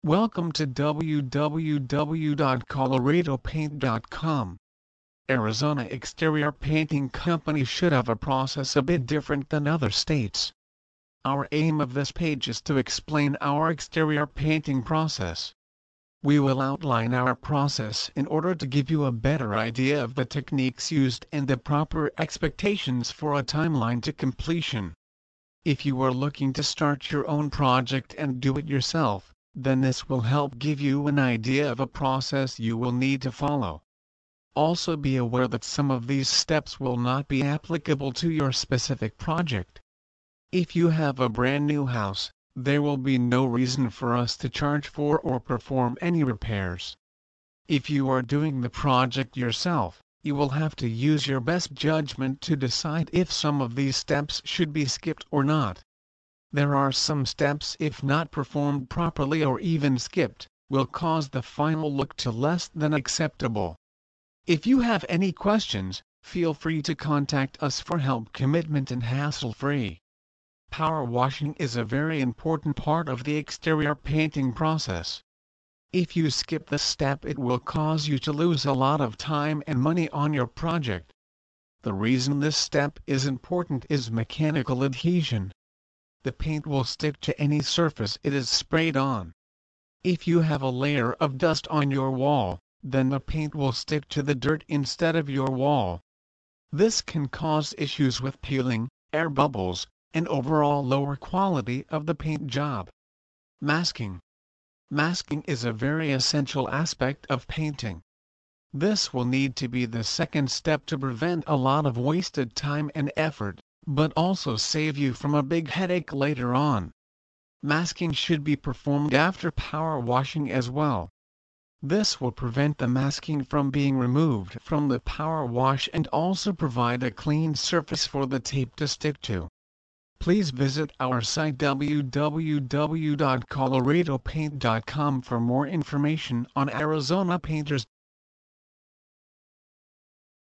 Welcome to www.coloradopaint.com. Arizona Exterior Painting Company should have a process a bit different than other states. Our aim of this page is to explain our exterior painting process. We will outline our process in order to give you a better idea of the techniques used and the proper expectations for a timeline to completion. If you are looking to start your own project and do it yourself, then this will help give you an idea of a process you will need to follow. Also be aware that some of these steps will not be applicable to your specific project. If you have a brand new house, there will be no reason for us to charge for or perform any repairs. If you are doing the project yourself, you will have to use your best judgment to decide if some of these steps should be skipped or not. There are some steps, if not performed properly or even skipped, will cause the final look to less than acceptable. If you have any questions, feel free to contact us for help, commitment and hassle-free. Power washing is a very important part of the exterior painting process. If you skip this step, it will cause you to lose a lot of time and money on your project. The reason this step is important is mechanical adhesion. The paint will stick to any surface it is sprayed on. If you have a layer of dust on your wall, then the paint will stick to the dirt instead of your wall. This can cause issues with peeling, air bubbles, and overall lower quality of the paint job. Masking. Masking is a very essential aspect of painting. This will need to be the second step to prevent a lot of wasted time and effort, but also save you from a big headache later on. Masking should be performed after power washing as well. This will prevent the masking from being removed from the power wash and also provide a clean surface for the tape to stick to. Please visit our site www.coloradopaint.com for more information on Arizona painters.